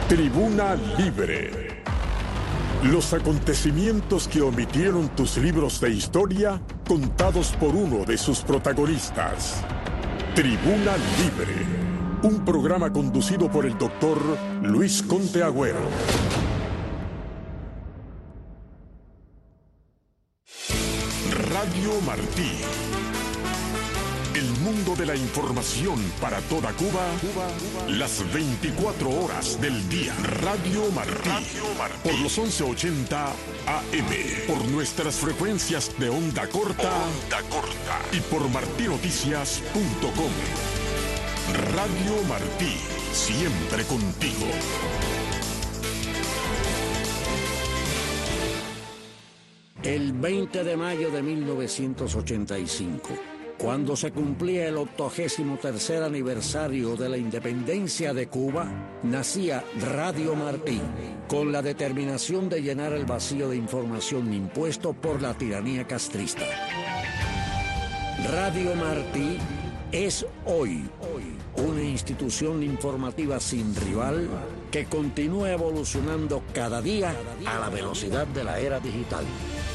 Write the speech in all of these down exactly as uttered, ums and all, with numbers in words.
Tribuna Libre. Los acontecimientos que omitieron tus libros de historia, contados por uno de sus protagonistas. Tribuna Libre. Un programa conducido por el doctor Luis Conte Agüero. Radio Martí. El mundo de la información para toda Cuba, Cuba, Cuba, las veinticuatro horas del día. Radio Martí. Radio Martí. Por los once ochenta A M. Por nuestras frecuencias de onda corta. Onda corta. Y por martí noticias punto com. Radio Martí. Siempre contigo. El veinte de mayo de mil novecientos ochenta y cinco, cuando se cumplía el octogésimo tercer aniversario de la independencia de Cuba, nacía Radio Martí, con la determinación de llenar el vacío de información impuesto por la tiranía castrista. Radio Martí es hoy, hoy una institución informativa sin rival que continúa evolucionando cada día a la velocidad de la era digital.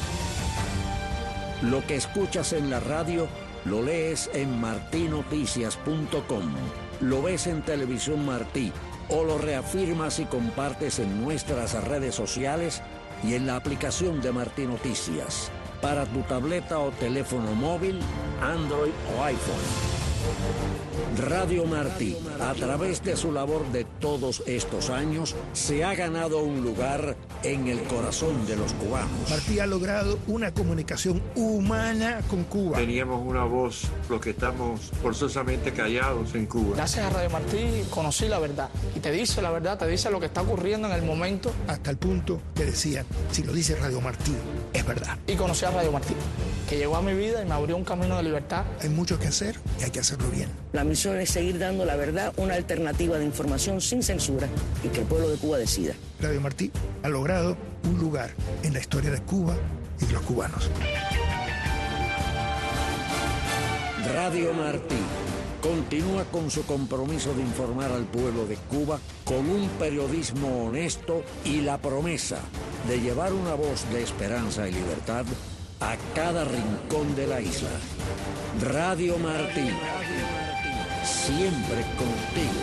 Lo que escuchas en la radio lo lees en martí noticias punto com, lo ves en Televisión Martí o lo reafirmas y compartes en nuestras redes sociales y en la aplicación de Martí Noticias para tu tableta o teléfono móvil, Android o iPhone. Radio Martí, a través de su labor de todos estos años, se ha ganado un lugar en el corazón de los cubanos. Martí ha logrado una comunicación humana con Cuba. Teníamos una voz, los que estamos forzosamente callados en Cuba. Gracias a Radio Martí conocí la verdad. Y te dice la verdad, te dice lo que está ocurriendo en el momento. Hasta el punto que decían, si lo dice Radio Martí, es verdad. Y conocí a Radio Martí, que llegó a mi vida y me abrió un camino de libertad. Hay mucho que hacer y hay que hacerlo bien. La misión es seguir dando la verdad, una alternativa de información sin censura y que el pueblo de Cuba decida. Radio Martí ha logrado un lugar en la historia de Cuba y de los cubanos. Radio Martí continúa con su compromiso de informar al pueblo de Cuba con un periodismo honesto y la promesa de llevar una voz de esperanza y libertad a cada rincón de la isla. Radio Martí, siempre contigo.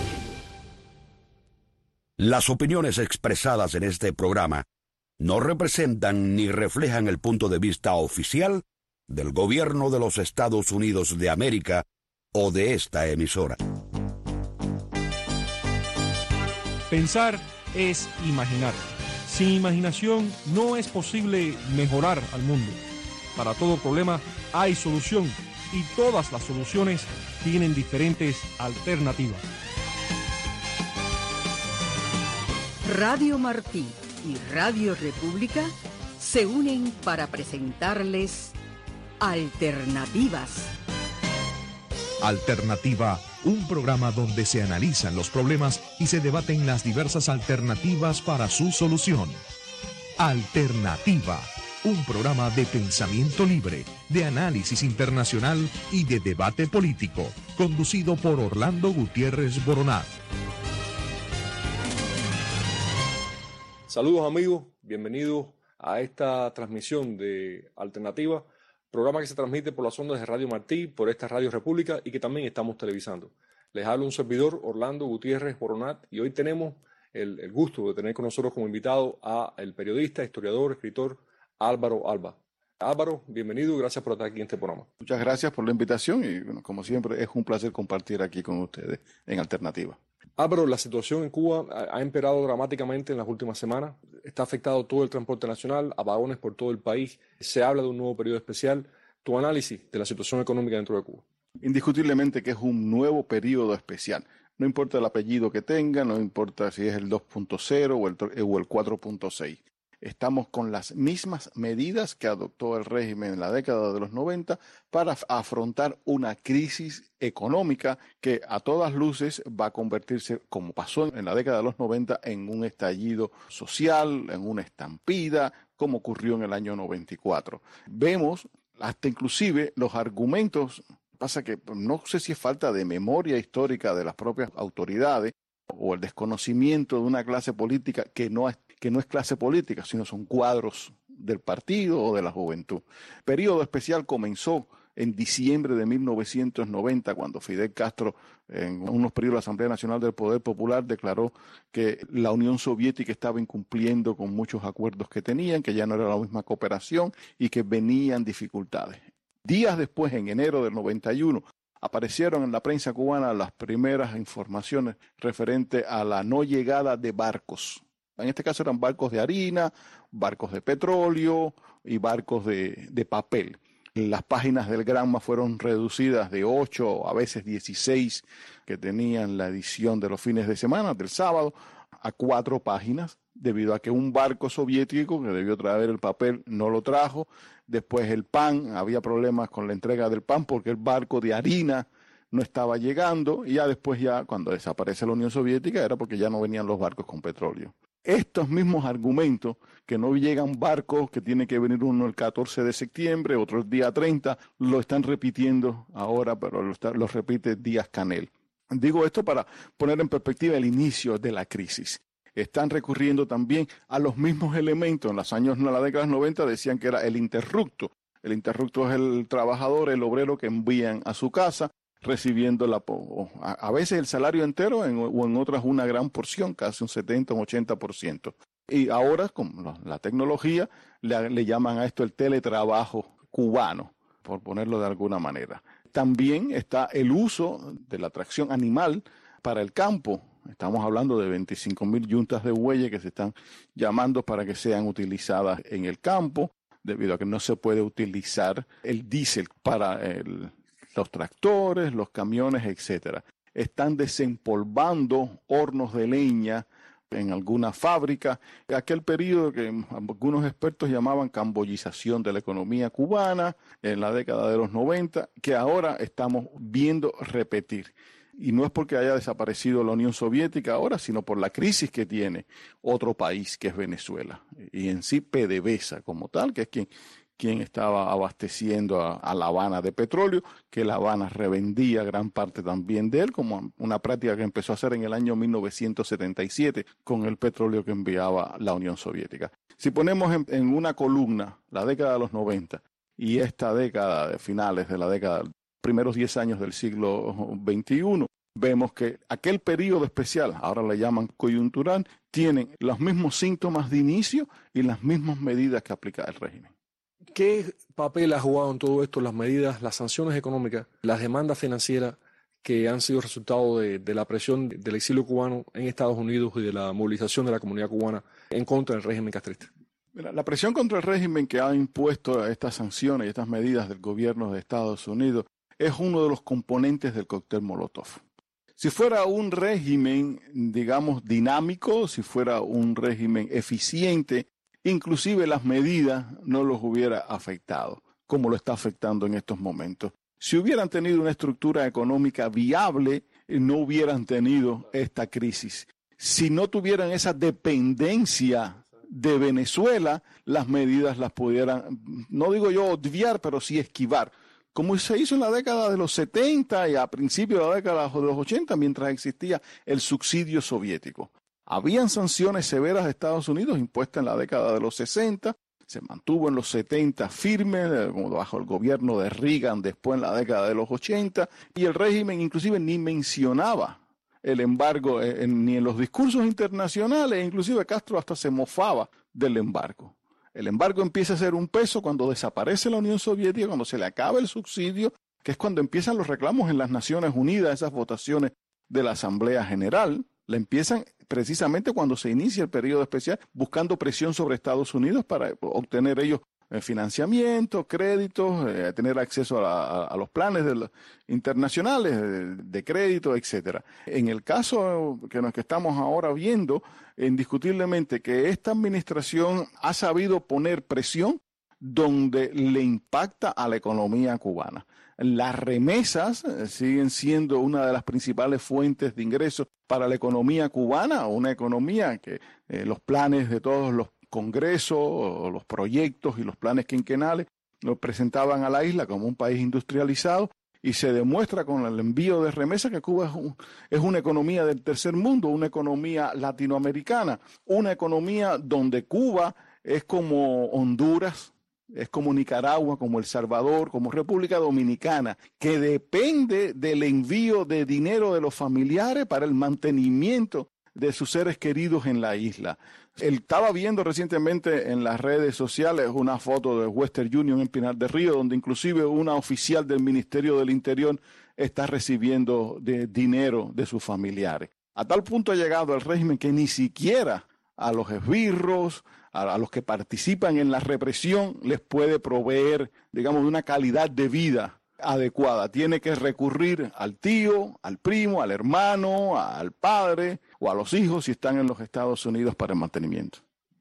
Las opiniones expresadas en este programa no representan ni reflejan el punto de vista oficial del gobierno de los Estados Unidos de América o de esta emisora. Pensar es imaginar. Sin imaginación no es posible mejorar al mundo. Para todo problema hay solución y todas las soluciones tienen diferentes alternativas. Radio Martí y Radio República se unen para presentarles Alternativas. Alternativa, un programa donde se analizan los problemas y se debaten las diversas alternativas para su solución. Alternativa, un programa de pensamiento libre, de análisis internacional y de debate político, conducido por Orlando Gutiérrez Boronat. Saludos amigos, bienvenidos a esta transmisión de Alternativa, programa que se transmite por las ondas de Radio Martí, por esta Radio República y que también estamos televisando. Les habla un servidor, Orlando Gutiérrez Boronat, y hoy tenemos el, el gusto de tener con nosotros como invitado a el periodista, historiador, escritor Álvaro Alba. Álvaro, bienvenido y gracias por estar aquí en este programa. Muchas gracias por la invitación y bueno, como siempre es un placer compartir aquí con ustedes en Alternativa. Álvaro, la situación en Cuba ha empeorado dramáticamente en las últimas semanas. Está afectado todo el transporte nacional, apagones por todo el país. Se habla de un nuevo periodo especial. Tu análisis de la situación económica dentro de Cuba. Indiscutiblemente que es un nuevo periodo especial. No importa el apellido que tenga, no importa si es el dos punto cero o el, o el cuatro punto seis. Estamos con las mismas medidas que adoptó el régimen en la década de los noventa para afrontar una crisis económica que a todas luces va a convertirse, como pasó en la década de los noventa, en un estallido social, en una estampida, como ocurrió en el año noventa y cuatro. Vemos hasta inclusive los argumentos, pasa que no sé si es falta de memoria histórica de las propias autoridades, o el desconocimiento de una clase política que no es, que no es clase política, sino son cuadros del partido o de la juventud. El período especial comenzó en diciembre de mil novecientos noventa, cuando Fidel Castro, en unos periodos de la Asamblea Nacional del Poder Popular, declaró que la Unión Soviética estaba incumpliendo con muchos acuerdos que tenían, que ya no era la misma cooperación y que venían dificultades. Días después, en enero del noventa y uno, aparecieron en la prensa cubana las primeras informaciones referentes a la no llegada de barcos. En este caso eran barcos de harina, barcos de petróleo y barcos de, de papel. Las páginas del Granma fueron reducidas de ocho, a veces dieciséis, que tenían la edición de los fines de semana, del sábado, a cuatro páginas, debido a que un barco soviético que debió traer el papel no lo trajo. Después el pan, había problemas con la entrega del pan porque el barco de harina no estaba llegando, y ya después, ya cuando desaparece la Unión Soviética, era porque ya no venían los barcos con petróleo. Estos mismos argumentos, que no llegan barcos, que tiene que venir uno el catorce de septiembre, otro el día treinta, lo están repitiendo ahora, pero lo, está, lo repite Díaz-Canel. Digo esto para poner en perspectiva el inicio de la crisis. Están recurriendo también a los mismos elementos. En los años, en la década de los noventa, decían que era el interrupto. El interrupto es el trabajador, el obrero que envían a su casa, recibiendo la, a, a veces el salario entero en, o en otras una gran porción, casi un setenta, un ochenta por ciento. Y ahora, con la, la tecnología, le, le llaman a esto el teletrabajo cubano, por ponerlo de alguna manera. También está el uso de la tracción animal para el campo. Estamos hablando de veinticinco mil yuntas de bueyes que se están llamando para que sean utilizadas en el campo, debido a que no se puede utilizar el diésel para el los tractores, los camiones, etcétera. Están desempolvando hornos de leña en alguna fábrica. Aquel periodo que algunos expertos llamaban camboyización de la economía cubana en la década de los noventa, que ahora estamos viendo repetir. Y no es porque haya desaparecido la Unión Soviética ahora, sino por la crisis que tiene otro país, que es Venezuela. Y en sí PDVSA como tal, que es quien quien estaba abasteciendo a, a La Habana de petróleo, que La Habana revendía gran parte también de él, como una práctica que empezó a hacer en el año mil novecientos setenta y siete con el petróleo que enviaba la Unión Soviética. Si ponemos en, en una columna la década de los noventa y esta década de finales de la década, primeros diez años del siglo veintiuno, vemos que aquel periodo especial, ahora le llaman coyuntural, tienen los mismos síntomas de inicio y las mismas medidas que aplica el régimen. ¿Qué papel ha jugado en todo esto las medidas, las sanciones económicas, las demandas financieras que han sido resultado de, de la presión del exilio cubano en Estados Unidos y de la movilización de la comunidad cubana en contra del régimen castrista? Mira, la presión contra el régimen que ha impuesto estas sanciones y estas medidas del gobierno de Estados Unidos es uno de los componentes del cóctel Molotov. Si fuera un régimen, digamos, dinámico, si fuera un régimen eficiente, inclusive las medidas no los hubiera afectado, como lo está afectando en estos momentos. Si hubieran tenido una estructura económica viable, no hubieran tenido esta crisis. Si no tuvieran esa dependencia de Venezuela, las medidas las pudieran, no digo yo obviar, pero sí esquivar, como se hizo en la década de los setenta y a principios de la década de los ochenta, mientras existía el subsidio soviético. Habían sanciones severas de Estados Unidos impuestas en la década de los sesenta, se mantuvo en los setenta firme, como bajo el gobierno de Reagan después en la década de los ochenta, y el régimen inclusive ni mencionaba el embargo en, ni en los discursos internacionales, inclusive Castro hasta se mofaba del embargo. El embargo empieza a ser un peso cuando desaparece la Unión Soviética, cuando se le acaba el subsidio, que es cuando empiezan los reclamos en las Naciones Unidas, esas votaciones de la Asamblea General, la empiezan precisamente cuando se inicia el periodo especial, buscando presión sobre Estados Unidos para obtener ellos eh, financiamiento, créditos, eh, tener acceso a, la, a, a los planes de los, internacionales de, de crédito, etcétera. En el caso que nos que estamos ahora viendo, indiscutiblemente que esta administración ha sabido poner presión donde le impacta a la economía cubana. Las remesas siguen siendo una de las principales fuentes de ingresos para la economía cubana, una economía que eh, los planes de todos los congresos, o los proyectos y los planes quinquenales lo presentaban a la isla como un país industrializado, y se demuestra con el envío de remesas que Cuba es, un, es una economía del tercer mundo, una economía latinoamericana, una economía donde Cuba es como Honduras, es como Nicaragua, como El Salvador, como República Dominicana, que depende del envío de dinero de los familiares para el mantenimiento de sus seres queridos en la isla. Él estaba viendo recientemente en las redes sociales una foto de Western Union en Pinar del Río, donde inclusive una oficial del Ministerio del Interior está recibiendo de dinero de sus familiares. A tal punto ha llegado el régimen que ni siquiera a los esbirros, a, a los que participan en la represión, les puede proveer, digamos, de una calidad de vida adecuada. Tiene que recurrir al tío, al primo, al hermano, al padre o a los hijos si están en los Estados Unidos para el mantenimiento.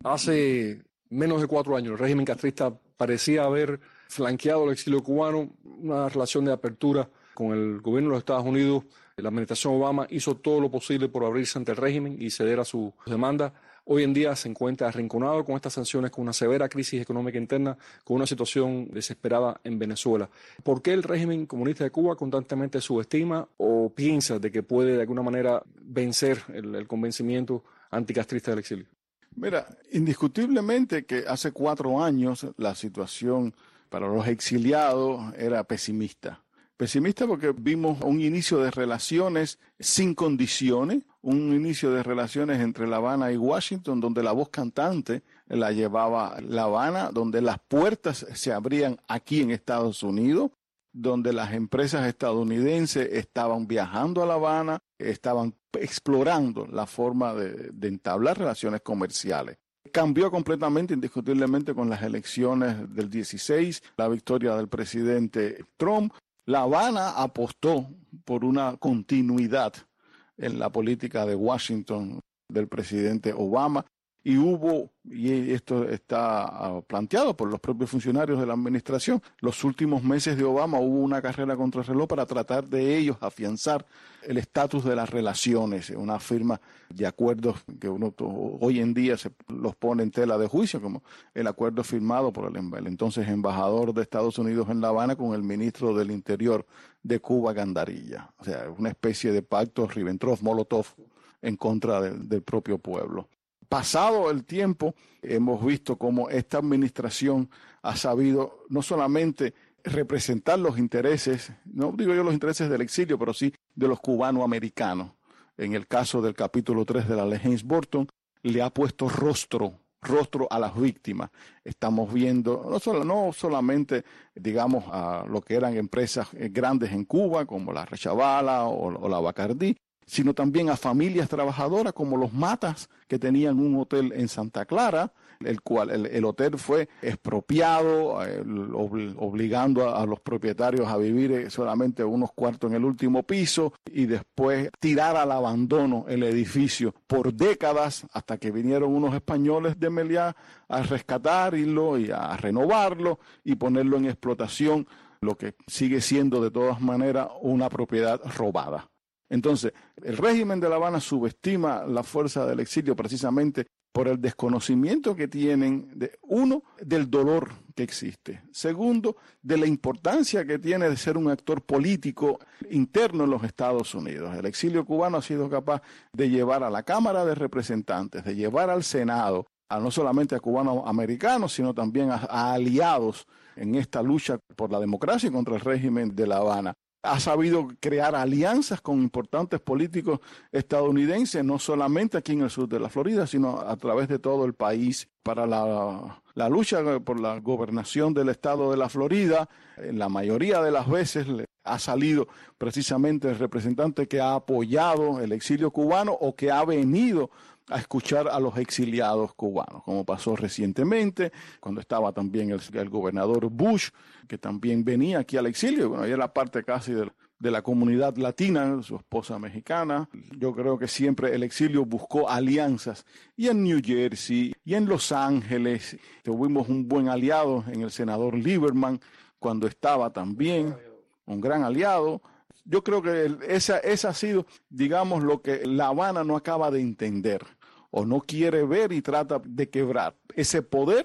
Hace menos de cuatro años el régimen castrista parecía haber flanqueado el exilio cubano, una relación de apertura con el gobierno de los Estados Unidos. La administración Obama hizo todo lo posible por abrirse ante el régimen y ceder a sus demandas. Hoy en día se encuentra arrinconado con estas sanciones, con una severa crisis económica interna, con una situación desesperada en Venezuela. ¿Por qué el régimen comunista de Cuba constantemente subestima o piensa de que puede de alguna manera vencer el, el convencimiento anticastrista del exilio? Mira, indiscutiblemente que hace cuatro años la situación para los exiliados era pesimista. Pesimista porque vimos un inicio de relaciones sin condiciones, un inicio de relaciones entre La Habana y Washington, donde la voz cantante la llevaba La Habana, donde las puertas se abrían aquí en Estados Unidos, donde las empresas estadounidenses estaban viajando a La Habana, estaban explorando la forma de, de entablar relaciones comerciales. Cambió completamente, indiscutiblemente, con las elecciones del dieciséis, la victoria del presidente Trump. La Habana apostó por una continuidad en la política de Washington del presidente Obama y hubo, y esto está planteado por los propios funcionarios de la administración, los últimos meses de Obama hubo una carrera contra el reloj para tratar de ellos afianzar el estatus de las relaciones, una firma de acuerdos que uno hoy en día se los pone en tela de juicio, como el acuerdo firmado por el, el entonces embajador de Estados Unidos en La Habana con el ministro del Interior de Cuba, Gandarilla. O sea, una especie de pacto Ribbentrop-Molotov en contra de, del propio pueblo. Pasado el tiempo, hemos visto cómo esta administración ha sabido no solamente representar los intereses, no digo yo los intereses del exilio, pero sí de los cubanoamericanos. En el caso del capítulo tres de la ley Helms-Burton, le ha puesto rostro, rostro a las víctimas. Estamos viendo no, solo, no solamente, digamos, a lo que eran empresas grandes en Cuba, como la Rechavala o, o la Bacardí, sino también a familias trabajadoras como los Matas, que tenían un hotel en Santa Clara, el cual el, el hotel fue expropiado, eh, obligando a, a los propietarios a vivir solamente unos cuartos en el último piso y después tirar al abandono el edificio por décadas hasta que vinieron unos españoles de Meliá a rescatarlo y a renovarlo y ponerlo en explotación, lo que sigue siendo de todas maneras una propiedad robada. Entonces, el régimen de La Habana subestima la fuerza del exilio precisamente por el desconocimiento que tienen, de, uno, del dolor que existe. Segundo, de la importancia que tiene de ser un actor político interno en los Estados Unidos. El exilio cubano ha sido capaz de llevar a la Cámara de Representantes, de llevar al Senado, a no solamente a cubanos americanos, sino también a, a aliados en esta lucha por la democracia y contra el régimen de La Habana. Ha sabido crear alianzas con importantes políticos estadounidenses, no solamente aquí en el sur de la Florida, sino a través de todo el país, para la, la lucha por la gobernación del estado de la Florida. En la mayoría de las veces ha salido precisamente el representante que ha apoyado el exilio cubano o que ha venido a escuchar a los exiliados cubanos, como pasó recientemente, cuando estaba también el, el gobernador Bush, que también venía aquí al exilio. Bueno, ella era parte casi de, de la comunidad latina, su esposa mexicana. Yo creo que siempre el exilio buscó alianzas, y en New Jersey, y en Los Ángeles. Tuvimos un buen aliado en el senador Lieberman, cuando estaba también, un gran aliado. Yo creo que esa, esa ha sido, digamos, lo que La Habana no acaba de entender o no quiere ver y trata de quebrar. Ese poder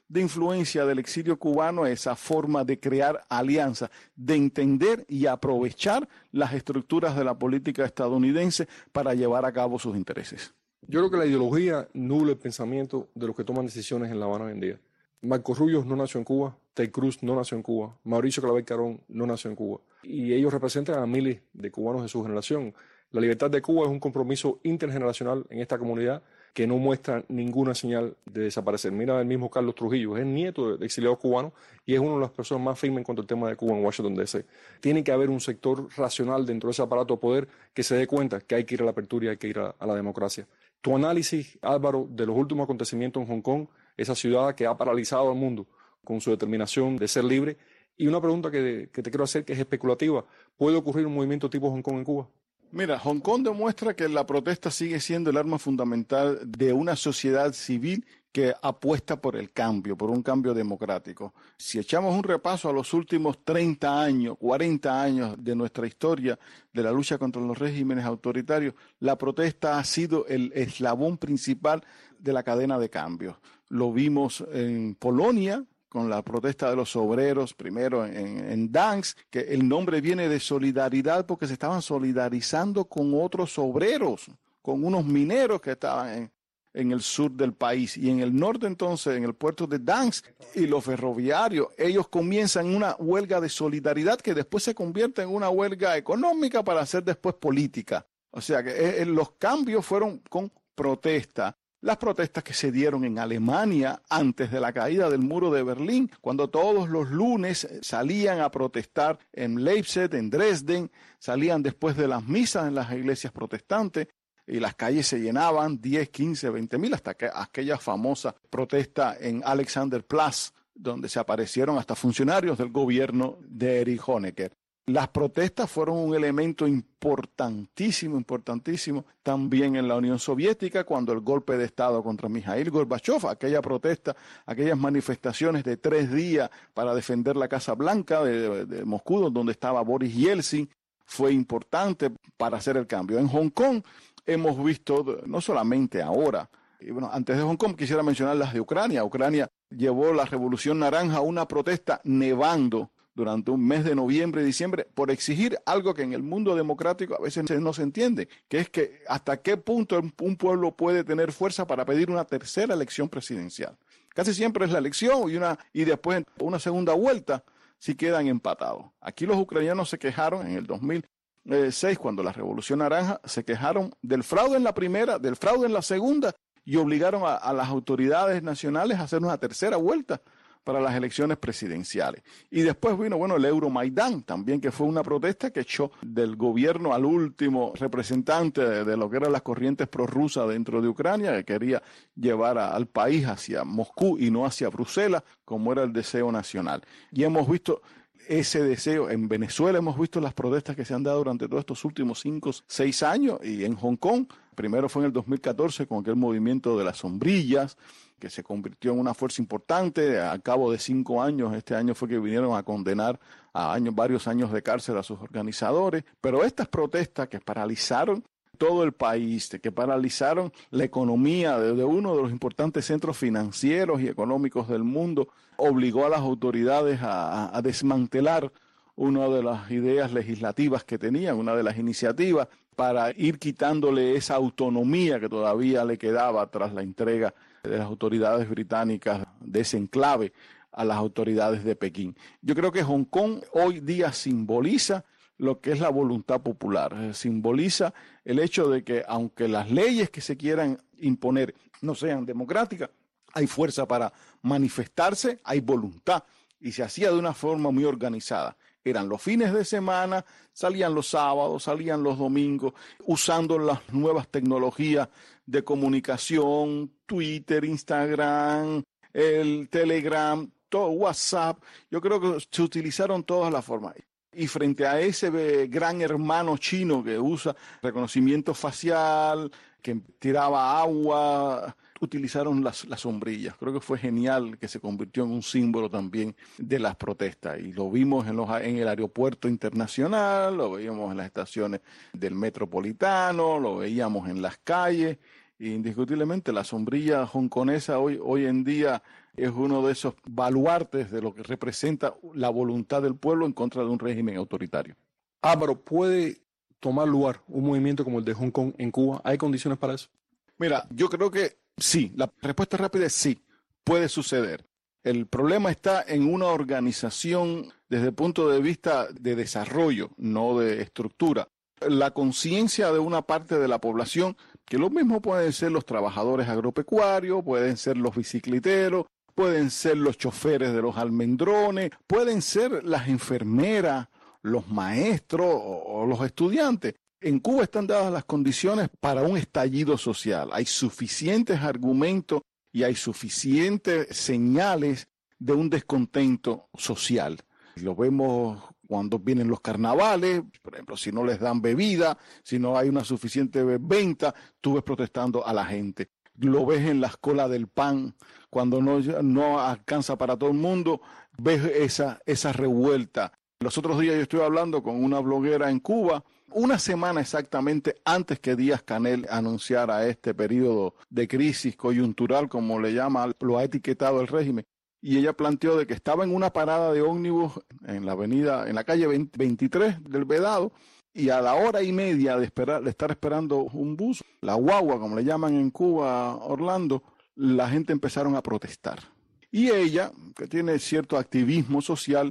de influencia del exilio cubano, esa forma de crear alianzas, de entender y aprovechar las estructuras de la política estadounidense para llevar a cabo sus intereses. Yo creo que la ideología nubla el pensamiento de los que toman decisiones en La Habana hoy en día. Marco Rubio no nació en Cuba, Ted Cruz no nació en Cuba, Mauricio Clavel Carón no nació en Cuba. Y ellos representan a miles de cubanos de su generación. La libertad de Cuba es un compromiso intergeneracional en esta comunidad que no muestra ninguna señal de desaparecer. Mira el mismo Carlos Trujillo, es nieto de exiliados cubanos y es una de las personas más firmes en cuanto al tema de Cuba en Washington D C. Tiene que haber un sector racional dentro de ese aparato de poder que se dé cuenta que hay que ir a la apertura y hay que ir a, a la democracia. Tu análisis, Álvaro, de los últimos acontecimientos en Hong Kong, esa ciudad que ha paralizado al mundo con su determinación de ser libre. Y una pregunta que, que te quiero hacer, que es especulativa. ¿Puede ocurrir un movimiento tipo Hong Kong en Cuba? Mira, Hong Kong demuestra que la protesta sigue siendo el arma fundamental de una sociedad civil que apuesta por el cambio, por un cambio democrático. Si echamos un repaso a los últimos treinta años, cuarenta años de nuestra historia de la lucha contra los regímenes autoritarios, la protesta ha sido el eslabón principal de la cadena de cambio. Lo vimos en Polonia, con la protesta de los obreros, primero en, en Gdansk, que el nombre viene de solidaridad porque se estaban solidarizando con otros obreros, con unos mineros que estaban en, en el sur del país. Y en el norte entonces, en el puerto de Gdansk y los ferroviarios, ellos comienzan una huelga de solidaridad que después se convierte en una huelga económica para hacer después política. O sea que eh, los cambios fueron con protesta. Las protestas que se dieron en Alemania antes de la caída del muro de Berlín, cuando todos los lunes salían a protestar en Leipzig, en Dresden, salían después de las misas en las iglesias protestantes y las calles se llenaban diez, quince, veinte mil, hasta que aquella famosa protesta en Alexanderplatz, donde se aparecieron hasta funcionarios del gobierno de Erich Honecker. Las protestas fueron un elemento importantísimo, importantísimo también en la Unión Soviética, cuando el golpe de Estado contra Mikhail Gorbachev, aquella protesta, aquellas manifestaciones de tres días para defender la Casa Blanca de, de, de Moscú, donde estaba Boris Yeltsin, fue importante para hacer el cambio. En Hong Kong hemos visto, no solamente ahora, y bueno, antes de Hong Kong quisiera mencionar las de Ucrania. Ucrania llevó la Revolución Naranja a una protesta nevando durante un mes de noviembre y diciembre, por exigir algo que en el mundo democrático a veces no se entiende, que es que hasta qué punto un pueblo puede tener fuerza para pedir una tercera elección presidencial. Casi siempre es la elección y, una, y después una segunda vuelta si quedan empatados. Aquí los ucranianos se quejaron en el dos mil seis, cuando la Revolución Naranja, se quejaron del fraude en la primera, del fraude en la segunda, y obligaron a, a las autoridades nacionales a hacer una tercera vuelta para las elecciones presidenciales. Y después vino, bueno, el Euromaidán también, que fue una protesta que echó del gobierno al último representante de, de lo que eran las corrientes prorrusas dentro de Ucrania, que quería llevar a, al país hacia Moscú y no hacia Bruselas, como era el deseo nacional. Y hemos visto ese deseo. En Venezuela hemos visto las protestas que se han dado durante todos estos últimos cinco, seis años, y en Hong Kong, primero fue en el dos mil catorce con aquel movimiento de las sombrillas, que se convirtió en una fuerza importante. A cabo de cinco años, este año fue que vinieron a condenar a años, varios años de cárcel a sus organizadores. Pero estas protestas que paralizaron todo el país, que paralizaron la economía de, de uno de los importantes centros financieros y económicos del mundo, obligó a las autoridades a, a desmantelar una de las ideas legislativas que tenían, una de las iniciativas, para ir quitándole esa autonomía que todavía le quedaba tras la entrega de las autoridades británicas de ese enclave a las autoridades de Pekín. Yo creo que Hong Kong hoy día simboliza lo que es la voluntad popular, simboliza el hecho de que aunque las leyes que se quieran imponer no sean democráticas, hay fuerza para manifestarse, hay voluntad, y se hacía de una forma muy organizada. Eran los fines de semana, salían los sábados, salían los domingos, usando las nuevas tecnologías de comunicación, Twitter, Instagram, el Telegram, todo, WhatsApp. Yo creo que se utilizaron todas las formas. Y frente a ese gran hermano chino que usa reconocimiento facial, que tiraba agua, utilizaron las, las sombrillas. Creo que fue genial, que se convirtió en un símbolo también de las protestas. Y lo vimos en, los, en el aeropuerto internacional, lo veíamos en las estaciones del metropolitano, lo veíamos en las calles. Indiscutiblemente la sombrilla hongkonesa hoy, hoy en día es uno de esos baluartes de lo que representa la voluntad del pueblo en contra de un régimen autoritario. Álvaro, ¿puede tomar lugar un movimiento como el de Hong Kong en Cuba? ¿Hay condiciones para eso? Mira, yo creo que sí, la respuesta rápida es sí, puede suceder. El problema está en una organización desde el punto de vista de desarrollo, no de estructura. La conciencia de una parte de la población, que lo mismo pueden ser los trabajadores agropecuarios, pueden ser los bicicleteros, pueden ser los choferes de los almendrones, pueden ser las enfermeras, los maestros o, o los estudiantes. En Cuba están dadas las condiciones para un estallido social. Hay suficientes argumentos y hay suficientes señales de un descontento social. Lo vemos cuando vienen los carnavales, por ejemplo, si no les dan bebida, si no hay una suficiente venta, tú ves protestando a la gente. Lo ves en las colas del pan, cuando no, no alcanza para todo el mundo, ves esa, esa revuelta. Los otros días yo estuve hablando con una bloguera en Cuba, una semana exactamente antes que Díaz-Canel anunciara este periodo de crisis coyuntural, como le llama, lo ha etiquetado el régimen. Y ella planteó de que estaba en una parada de ómnibus en la avenida, en la calle veintitrés del Vedado, y a la hora y media de esperar, de estar esperando un bus, la guagua, como le llaman en Cuba, Orlando, la gente empezaron a protestar. Y ella, que tiene cierto activismo social,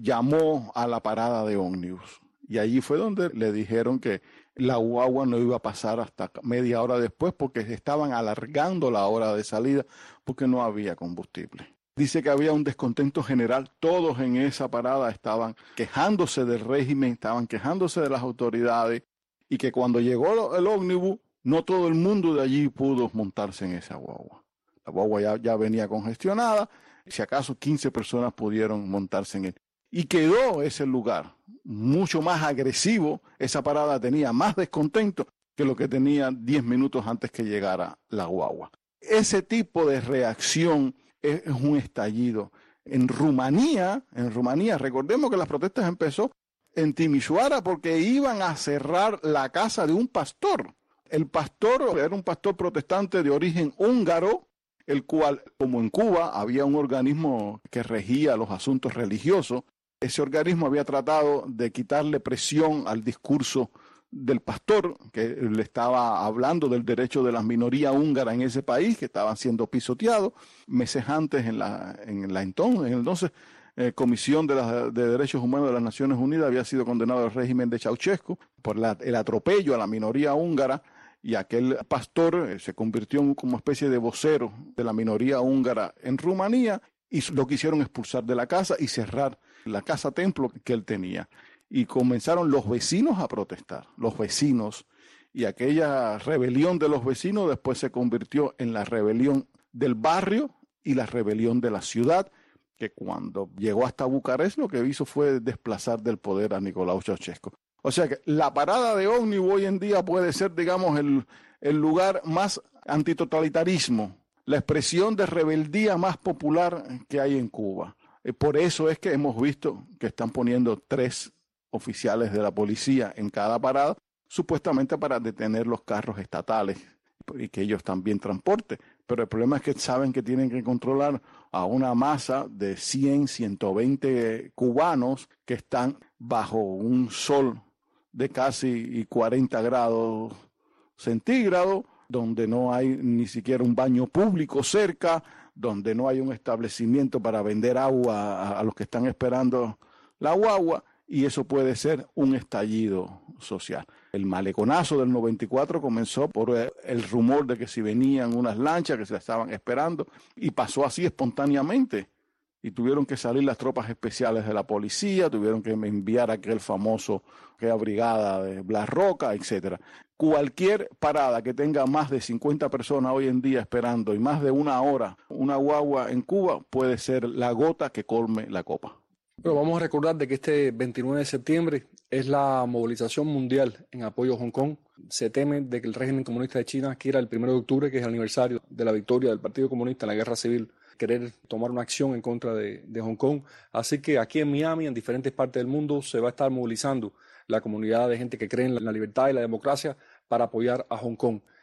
llamó a la parada de ómnibus. Y allí fue donde le dijeron que la guagua no iba a pasar hasta media hora después porque estaban alargando la hora de salida porque no había combustible. Dice que había un descontento general, todos en esa parada estaban quejándose del régimen, estaban quejándose de las autoridades y que cuando llegó el ómnibus, no todo el mundo de allí pudo montarse en esa guagua. La guagua ya, ya venía congestionada, si acaso quince personas pudieron montarse en él. Y quedó ese lugar mucho más agresivo, esa parada tenía más descontento que lo que tenía diez minutos antes que llegara la guagua. Ese tipo de reacción es un estallido. En Rumanía, en Rumanía, recordemos que las protestas empezó en Timișoara porque iban a cerrar la casa de un pastor. El pastor era un pastor protestante de origen húngaro, el cual, como en Cuba, había un organismo que regía los asuntos religiosos. Ese organismo había tratado de quitarle presión al discurso del pastor, que le estaba hablando del derecho de las minorías húngaras en ese país, que estaban siendo pisoteados. Meses antes, en la, en la entonces, en el entonces eh, Comisión de, la, de Derechos Humanos de las Naciones Unidas, había sido condenado el régimen de Ceausescu por la, el atropello a la minoría húngara, y aquel pastor eh, se convirtió en como especie de vocero de la minoría húngara en Rumanía, y lo quisieron expulsar de la casa y cerrar la casa templo que él tenía. Y comenzaron los vecinos a protestar, los vecinos, y aquella rebelión de los vecinos después se convirtió en la rebelión del barrio y la rebelión de la ciudad, que cuando llegó hasta Bucarest lo que hizo fue desplazar del poder a Nicolau Ceausescu. O sea que la parada de ómnibus hoy en día puede ser, digamos, el, el lugar más antitotalitarismo, la expresión de rebeldía más popular que hay en Cuba. Por eso es que hemos visto que están poniendo tres oficiales de la policía en cada parada, supuestamente para detener los carros estatales y que ellos también transporten. Pero el problema es que saben que tienen que controlar a una masa de cien, ciento veinte cubanos que están bajo un sol de casi cuarenta grados centígrados, donde no hay ni siquiera un baño público cerca, donde no hay un establecimiento para vender agua a, a los que están esperando la guagua, y eso puede ser un estallido social. El maleconazo del noventa y cuatro comenzó por el rumor de que si venían unas lanchas que se la estaban esperando, y pasó así espontáneamente. Y tuvieron que salir las tropas especiales de la policía, tuvieron que enviar aquel famoso, aquella brigada de Blas Roca, etcétera. Cualquier parada que tenga más de cincuenta personas hoy en día esperando y más de una hora, una guagua en Cuba, puede ser la gota que colme la copa. Pero vamos a recordar de que este veintinueve de septiembre es la movilización mundial en apoyo a Hong Kong. Se teme de que el régimen comunista de China quiera el primero de octubre, que es el aniversario de la victoria del Partido Comunista en la Guerra Civil, querer tomar una acción en contra de, de Hong Kong. Así que aquí en Miami, en diferentes partes del mundo, se va a estar movilizando la comunidad de gente que cree en la libertad y la democracia para apoyar a Hong Kong.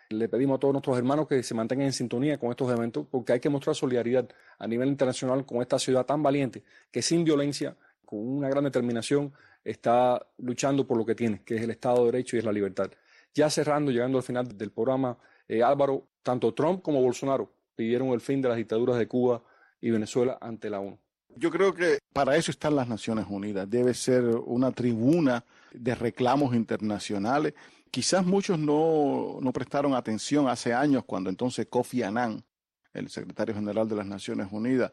Le pedimos a todos nuestros hermanos que se mantengan en sintonía con estos eventos, porque hay que mostrar solidaridad a nivel internacional con esta ciudad tan valiente, que sin violencia, con una gran determinación, está luchando por lo que tiene, que es el Estado de Derecho y es la libertad. Ya cerrando, llegando al final del programa, eh, Álvaro, tanto Trump como Bolsonaro pidieron el fin de las dictaduras de Cuba y Venezuela ante la ONU. Yo creo que para eso están las Naciones Unidas. Debe ser una tribuna de reclamos internacionales. Quizás muchos no, no prestaron atención hace años cuando entonces Kofi Annan, el secretario general de las Naciones Unidas,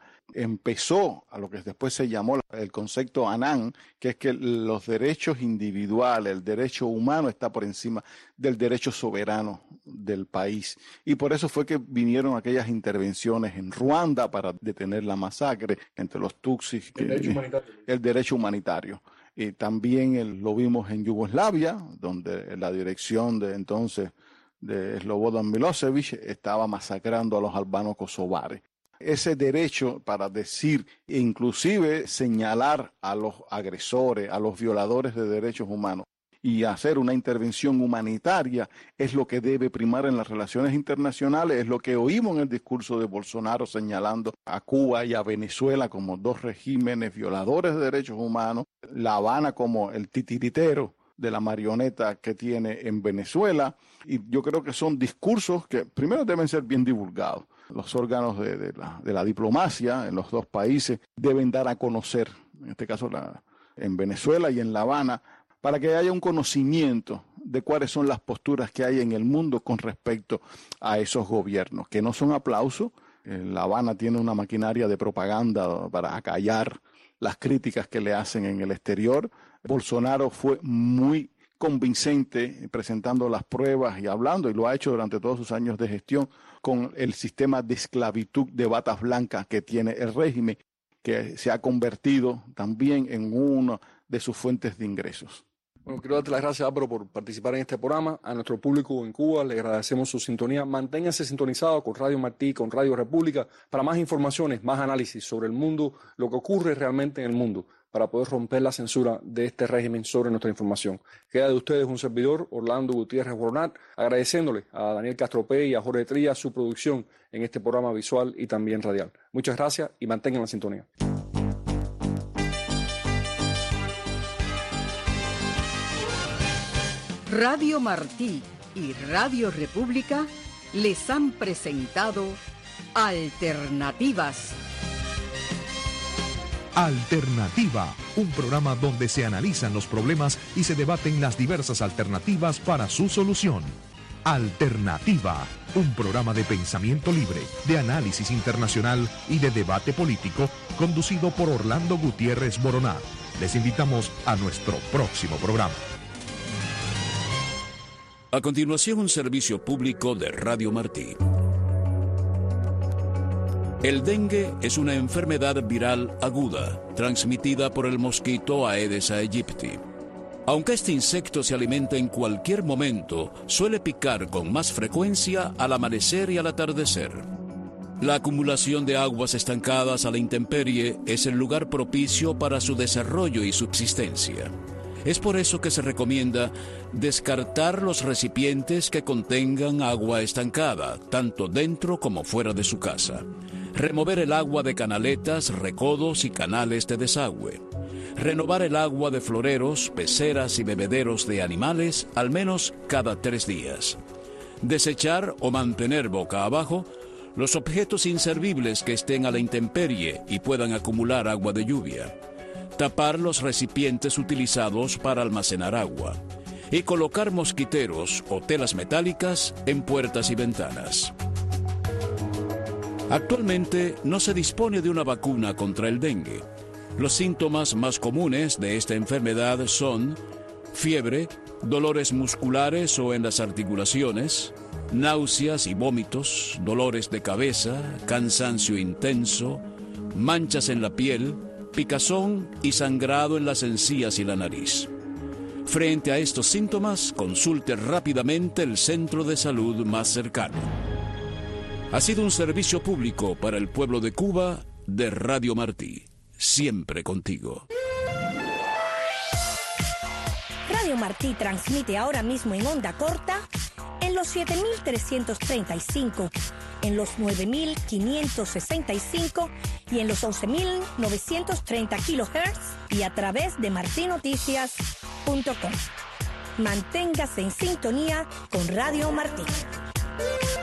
empezó a lo que después se llamó el concepto Annan, que es que los derechos individuales, el derecho humano está por encima del derecho soberano del país. Y por eso fue que vinieron aquellas intervenciones en Ruanda para detener la masacre entre los Tutsis. El derecho humanitario. El derecho humanitario. Y también el, lo vimos en Yugoslavia, donde la dirección de entonces de Slobodan Milosevic estaba masacrando a los albanos kosovares. Ese derecho para decir e inclusive señalar a los agresores, a los violadores de derechos humanos y hacer una intervención humanitaria es lo que debe primar en las relaciones internacionales, es lo que oímos en el discurso de Bolsonaro señalando a Cuba y a Venezuela como dos regímenes violadores de derechos humanos, La Habana como el titiritero de la marioneta que tiene en Venezuela, y yo creo que son discursos que primero deben ser bien divulgados. Los órganos de, de, la, de la diplomacia en los dos países deben dar a conocer, en este caso la, en Venezuela y en La Habana, para que haya un conocimiento de cuáles son las posturas que hay en el mundo con respecto a esos gobiernos, que no son aplausos. La Habana tiene una maquinaria de propaganda para acallar las críticas que le hacen en el exterior. Bolsonaro fue muy convincente presentando las pruebas y hablando, y lo ha hecho durante todos sus años de gestión, con el sistema de esclavitud de batas blancas que tiene el régimen, que se ha convertido también en una de sus fuentes de ingresos. Bueno, quiero darte las gracias, Álvaro, por participar en este programa. A nuestro público en Cuba le agradecemos su sintonía. Manténganse sintonizados con Radio Martí, con Radio República, para más informaciones, más análisis sobre el mundo, lo que ocurre realmente en el mundo, para poder romper la censura de este régimen sobre nuestra información. Queda de ustedes un servidor, Orlando Gutiérrez Boronat, agradeciéndole a Daniel Castropé y a Jorge Trías su producción en este programa visual y también radial. Muchas gracias y mantengan la sintonía. Radio Martí y Radio República les han presentado Alternativas. Alternativa, un programa donde se analizan los problemas y se debaten las diversas alternativas para su solución. Alternativa, un programa de pensamiento libre, de análisis internacional y de debate político, conducido por Orlando Gutiérrez Boronat. Les invitamos a nuestro próximo programa. A continuación, un servicio público de Radio Martí. El dengue es una enfermedad viral aguda, transmitida por el mosquito Aedes aegypti. Aunque este insecto se alimenta en cualquier momento, suele picar con más frecuencia al amanecer y al atardecer. La acumulación de aguas estancadas a la intemperie es el lugar propicio para su desarrollo y subsistencia. Es por eso que se recomienda descartar los recipientes que contengan agua estancada, tanto dentro como fuera de su casa. Remover el agua de canaletas, recodos y canales de desagüe. Renovar el agua de floreros, peceras y bebederos de animales al menos cada tres días. Desechar o mantener boca abajo los objetos inservibles que estén a la intemperie y puedan acumular agua de lluvia. Tapar los recipientes utilizados para almacenar agua y colocar mosquiteros o telas metálicas en puertas y ventanas. Actualmente no se dispone de una vacuna contra el dengue. Los síntomas más comunes de esta enfermedad son fiebre, dolores musculares o en las articulaciones, náuseas y vómitos, dolores de cabeza, cansancio intenso, manchas en la piel, picazón y sangrado en las encías y la nariz. Frente a estos síntomas, consulte rápidamente el centro de salud más cercano. Ha sido un servicio público para el pueblo de Cuba de Radio Martí. Siempre contigo. Radio Martí transmite ahora mismo en onda corta en en los siete mil trescientos treinta y cinco, en los nueve mil quinientos sesenta y cinco y en los once mil novecientos treinta kilohertz y a través de martin noticias punto com. Manténgase en sintonía con Radio Martí.